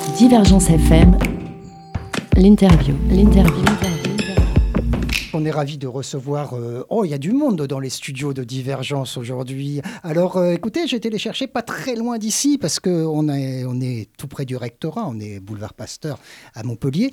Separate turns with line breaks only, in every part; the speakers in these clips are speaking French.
Divergence FM, l'interview.
On est ravis de recevoir... il y a du monde dans les studios de Divergence aujourd'hui. Alors, écoutez, j'ai été les chercher pas très loin d'ici parce qu'on est tout près du rectorat, on est boulevard Pasteur à Montpellier.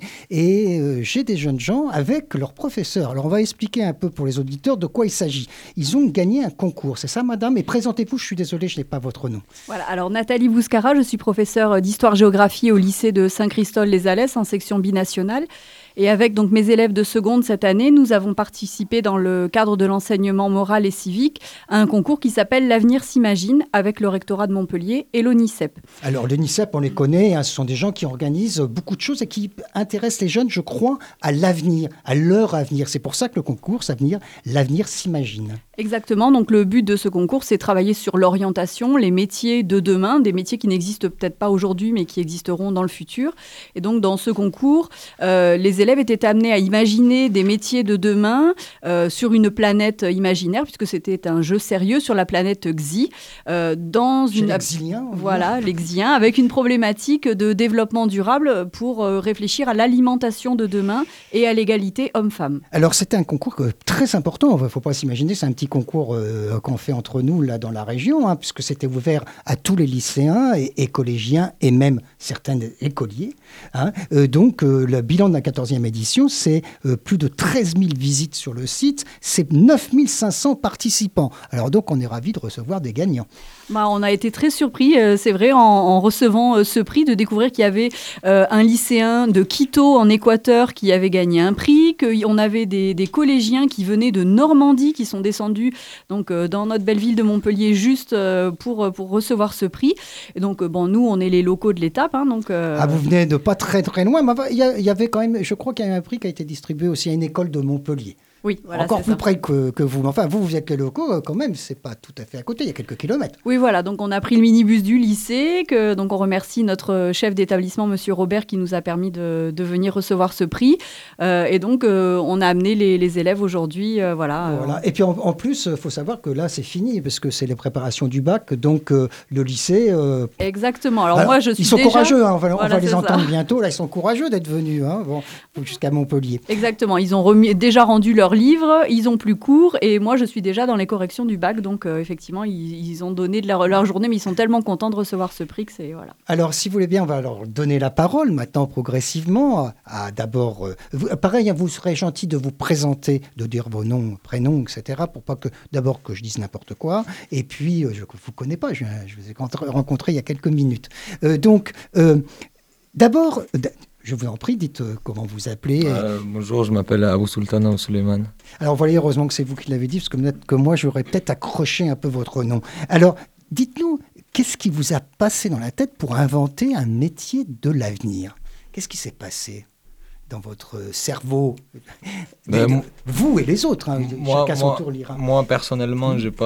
Et j'ai des jeunes gens avec leurs professeurs. Alors, on va expliquer un peu pour les auditeurs de quoi il s'agit. Ils ont gagné un concours, c'est ça, madame? Et présentez-vous, je suis désolé, je n'ai pas votre nom.
Voilà, alors Nathalie Bouscara, je suis professeure d'histoire-géographie au lycée de Saint-Christol-les-Alès en section binationale. Et avec donc mes élèves de seconde cette année, nous avons participé dans le cadre de l'enseignement moral et civique à un concours qui s'appelle L'Avenir s'imagine avec le rectorat de Montpellier et l'ONICEP.
Alors l'ONICEP, on les connaît, ce sont des gens qui organisent beaucoup de choses et qui intéressent les jeunes, je crois, à l'avenir, à leur avenir. C'est pour ça que le concours s'avenir, L'Avenir s'imagine.
Exactement, donc le but de ce concours, c'est travailler sur l'orientation, les métiers de demain, des métiers qui n'existent peut-être pas aujourd'hui, mais qui existeront dans le futur. Et donc dans ce concours, les élèves étaient amenés à imaginer des métiers de demain sur une planète imaginaire, puisque c'était un jeu sérieux sur la planète Xi. Dans une
les Xiens,
voilà, les Xiens, avec une problématique de développement durable pour réfléchir à l'alimentation de demain et à l'égalité homme-femme.
Alors c'était un concours très important, il ne faut pas s'imaginer, c'est un petit concours qu'on fait entre nous là dans la région, puisque c'était ouvert à tous les lycéens et collégiens et même certains écoliers. Donc le bilan de la 14e édition, c'est plus de 13 000 visites sur le site, c'est 9 500 participants. Alors donc on est ravis de recevoir des gagnants.
On a été très surpris, c'est vrai, en recevant ce prix, de découvrir qu'il y avait un lycéen de Quito en Équateur qui avait gagné un prix, qu'on avait des collégiens qui venaient de Normandie, qui sont descendus donc, dans notre belle ville de Montpellier juste pour recevoir ce prix. Et donc, nous, on est les locaux de l'étape.
Vous venez de pas très très loin, mais il y avait quand même, je crois qu'il y a un prix qui a été distribué aussi à une école de Montpellier.
Oui, voilà,
encore plus
ça.
Près que vous. Enfin, vous êtes les locaux, quand même, c'est pas tout à fait à côté, il y a quelques kilomètres.
Oui, voilà, donc on a pris le minibus du lycée, donc on remercie notre chef d'établissement, Monsieur Robert, qui nous a permis de venir recevoir ce prix. Et donc, on a amené les élèves aujourd'hui,
Voilà. Et puis en plus, il faut savoir que là, c'est fini, parce que c'est les préparations du bac, donc le lycée...
Exactement. Alors moi, je suis
Ils sont
déjà...
courageux, on va
Voilà,
les entendre bientôt, là, ils sont courageux d'être venus, jusqu'à Montpellier.
Exactement, ils ont déjà rendu leur livre, ils ont plus cours et moi je suis déjà dans les corrections du bac, donc effectivement ils ont donné de leur journée, mais ils sont tellement contents de recevoir ce prix que c'est voilà.
Alors si vous voulez bien, on va leur donner la parole maintenant progressivement. D'abord, pareil, vous serez gentil de vous présenter, de dire vos noms, prénoms, etc. pour pas que d'abord que je dise n'importe quoi. Et puis je ne vous connais pas, je vous ai rencontré il y a quelques minutes. D'abord. Je vous en prie, dites comment vous appelez.
Bonjour, je m'appelle Abou Sultan Suleiman.
Alors, vous voyez, heureusement que c'est vous qui l'avez dit, parce que peut-être que moi, j'aurais peut-être accroché un peu votre nom. Alors, dites-nous, qu'est-ce qui vous a passé dans la tête pour inventer un métier de l'avenir? Qu'est-ce qui s'est passé dans votre cerveau? Vous et les autres, chacun son tour lira.
Moi, personnellement, j'avais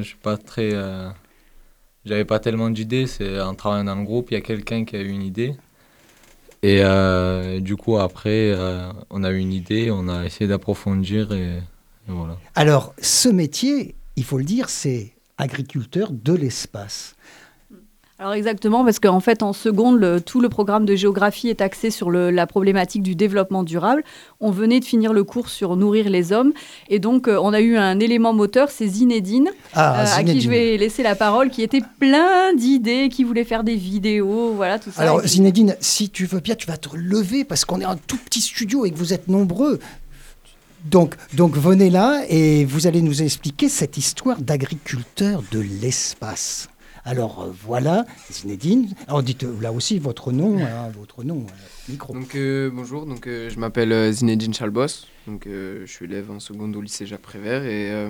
pas tellement d'idées. C'est en travaillant dans le groupe, il y a quelqu'un qui a eu une idée. Et du coup, après, on a eu une idée, on a essayé d'approfondir et voilà.
Alors, ce métier, il faut le dire, c'est agriculteur de l'espace.
Alors exactement, parce qu'en fait, en seconde, tout le programme de géographie est axé sur la problématique du développement durable. On venait de finir le cours sur nourrir les hommes. Et donc, on a eu un élément moteur, c'est Zinedine, à qui je vais laisser la parole, qui était plein d'idées, qui voulait faire des vidéos, voilà, tout ça.
Alors, Zinedine, si tu veux bien, tu vas te lever, parce qu'on est un tout petit studio et que vous êtes nombreux. Donc venez là et vous allez nous expliquer cette histoire d'agriculteur de l'espace. Alors voilà, Zinedine. Alors dites là aussi votre nom, micro.
Donc bonjour, je m'appelle Zinedine Chalbos. Je suis élève en seconde au lycée Jacques Prévert et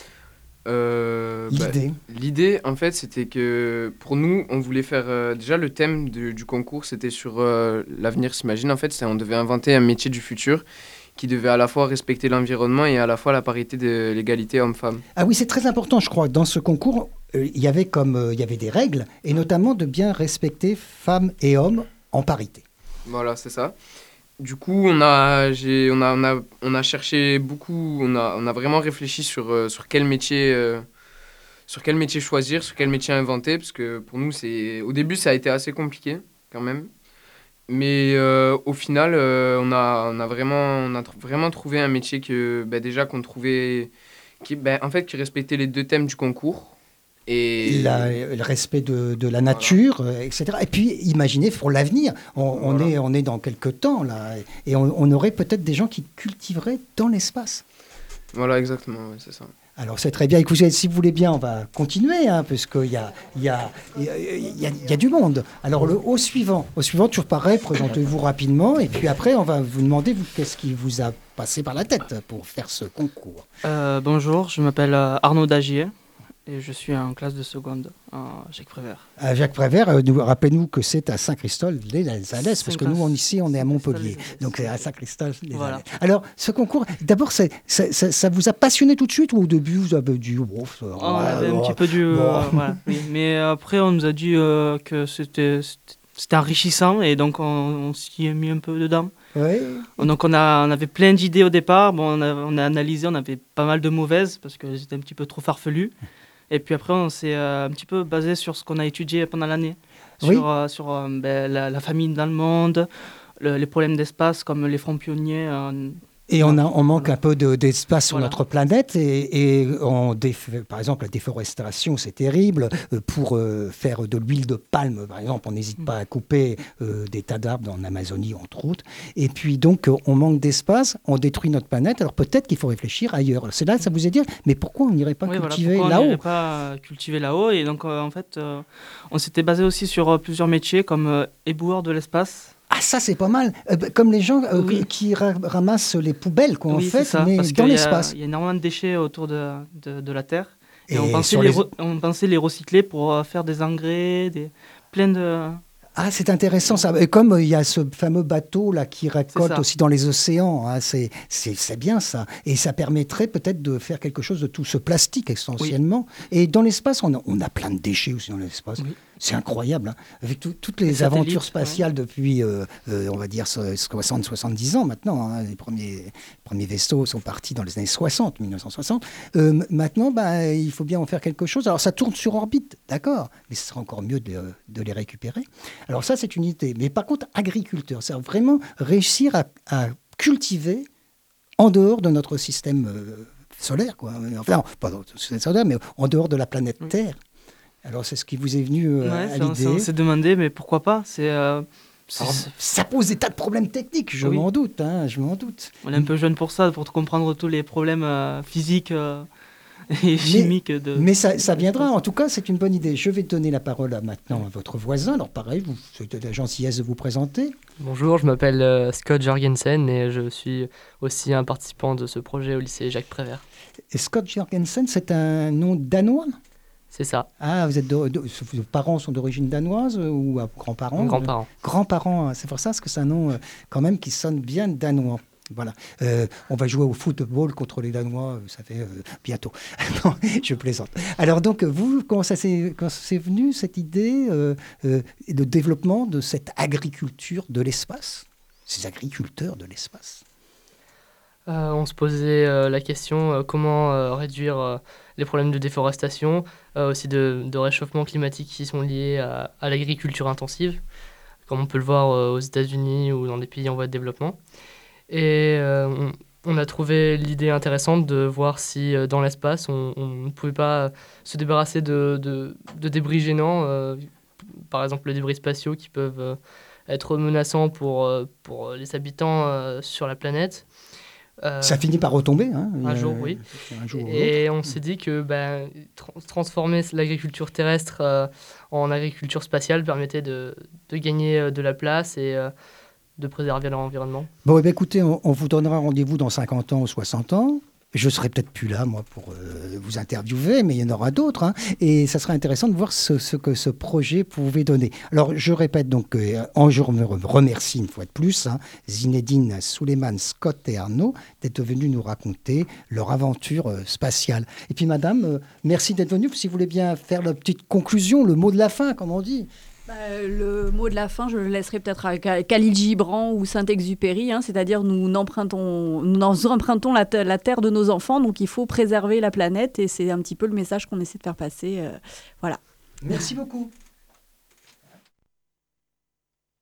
l'idée en fait c'était que pour nous on voulait faire déjà le thème du concours c'était sur l'avenir s'imagine. En fait on devait inventer un métier du futur qui devait à la fois respecter l'environnement et à la fois la parité de l'égalité homme-femme.
Ah oui, c'est très important, je crois. Dans ce concours, il y avait des règles, et notamment de bien respecter femmes et hommes en parité.
Voilà, c'est ça. Du coup, on a cherché beaucoup, on a vraiment réfléchi sur quel métier choisir, sur quel métier inventer, parce que pour nous, au début, ça a été assez compliqué quand même. Mais au final, on a vraiment trouvé un métier que, déjà qu'on trouvait, qui respectait les deux thèmes du concours. Et
Le respect de la nature, etc. Et puis, imaginez pour l'avenir, on est dans quelques temps, là, et on aurait peut-être des gens qui cultiveraient dans l'espace.
Voilà, exactement, ouais, c'est ça.
Alors, c'est très bien. Écoutez, si vous voulez bien, on va continuer, puisqu'il y a du monde. Alors, au suivant, toujours pareil, présentez-vous rapidement, et puis après, on va vous demander, qu'est-ce qui vous a passé par la tête pour faire ce concours.
Bonjour, je m'appelle Arnaud Dagier. Et je suis en classe de seconde à Jacques Prévert. À
Jacques Prévert, rappelez-nous que c'est à Saint-Christophe-les-Alès, parce que nous, ici, on est à Montpellier. Donc, c'est à Saint-Christophe-les-Alès. Voilà. Alors, ce concours, d'abord, ça vous a passionné tout de suite, ou au début, vous avez dit...
on avait un petit peu oui. Mais après, on nous a dit que c'était enrichissant, et donc on s'y est mis un peu dedans.
Oui.
Donc on avait plein d'idées au départ. Bon, on a analysé, on avait pas mal de mauvaises, parce que c'était un petit peu trop farfelu. Et puis après, on s'est un petit peu basé sur ce qu'on a étudié pendant l'année, sur la famine dans le monde, les problèmes d'espace comme les fronts pionniers.
Et on manque un peu d'espace sur notre planète. Et par exemple, la déforestation, c'est terrible. Pour faire de l'huile de palme, par exemple, on n'hésite pas à couper des tas d'arbres en Amazonie, entre autres. Et puis donc, on manque d'espace, on détruit notre planète. Alors peut-être qu'il faut réfléchir ailleurs. C'est là, ça vous est dit, mais pourquoi on n'irait pas cultiver là-haut ?
On n'irait pas cultiver là-haut. Et donc, en fait, on s'était basé aussi sur plusieurs métiers, comme éboueur de l'espace.
Ah, ça, c'est pas mal. Comme les gens qui ramassent les poubelles, en fait,
ça,
mais dans l'espace.
Il y a énormément de déchets autour de la Terre. Et on pensait les recycler pour faire des engrais, plein de...
Ah, c'est intéressant ça. Et comme il y a ce fameux bateau là qui récolte aussi dans les océans, c'est bien ça. Et ça permettrait peut-être de faire quelque chose de tout ce plastique essentiellement. Oui. Et dans l'espace, on a plein de déchets aussi dans l'espace. Oui. C'est incroyable, avec toutes les aventures spatiales depuis, on va dire, 60-70 ans maintenant. Les premiers vaisseaux sont partis dans les années 1960. Maintenant, il faut bien en faire quelque chose. Alors, ça tourne sur orbite, d'accord, mais ce serait encore mieux de les récupérer. Alors ça, c'est une idée. Mais par contre, agriculteur, c'est vraiment réussir à cultiver en dehors de notre système solaire, quoi. Enfin, pas dans notre système solaire, mais en dehors de la planète Terre. Alors, c'est ce qui vous est venu à l'idée.
On s'est demandé, mais pourquoi pas ?
Ça pose des tas de problèmes techniques, je m'en doute.
On est un peu jeune pour ça, pour comprendre tous les problèmes physiques et chimiques.
Mais ça viendra. En tout cas, c'est une bonne idée. Je vais donner la parole maintenant à votre voisin. Alors, pareil, vous avez la gentillesse de vous présenter.
Bonjour, je m'appelle Scott Jorgensen et je suis aussi un participant de ce projet au lycée Jacques Prévert.
Et Scott Jorgensen, c'est un nom danois ?
C'est ça.
Ah, vos parents sont d'origine danoise ou grands-parents ? Grands-parents, c'est pour ça, parce que c'est un nom quand même qui sonne bien danois. Voilà. On va jouer au football contre les Danois, ça fait bientôt. Non, je plaisante. Alors donc, vous, quand c'est venu cette idée de développement de cette agriculture de l'espace, ces agriculteurs de l'espace ?
On se posait la question comment réduire les problèmes de déforestation, aussi de réchauffement climatique qui sont liés à l'agriculture intensive, comme on peut le voir aux États-Unis ou dans des pays en voie de développement. Et on a trouvé l'idée intéressante de voir si dans l'espace on ne pouvait pas se débarrasser de débris gênants, par exemple les débris spatiaux qui peuvent être menaçants pour les habitants sur la planète.
Ça finit par retomber.
Un jour, oui. Et on s'est dit que transformer l'agriculture terrestre en agriculture spatiale permettait de gagner de la place et de préserver l'environnement.
Bon, écoutez, on vous donnera rendez-vous dans 50 ans ou 60 ans. Je ne serai peut-être plus là, moi, pour vous interviewer, mais il y en aura d'autres. Et ça serait intéressant de voir ce que ce projet pouvait donner. Alors, je répète donc, je me remercie une fois de plus, Zinedine, Souleymane, Scott et Arnaud, d'être venus nous raconter leur aventure spatiale. Et puis, madame, merci d'être venue. Si vous voulez bien faire la petite conclusion, le mot de la fin, comme on dit.
Le mot de la fin, je le laisserai peut-être à Khalil Gibran ou Saint-Exupéry, c'est-à-dire nous empruntons la terre de nos enfants, donc il faut préserver la planète et c'est un petit peu le message qu'on essaie de faire passer. Voilà.
Merci beaucoup.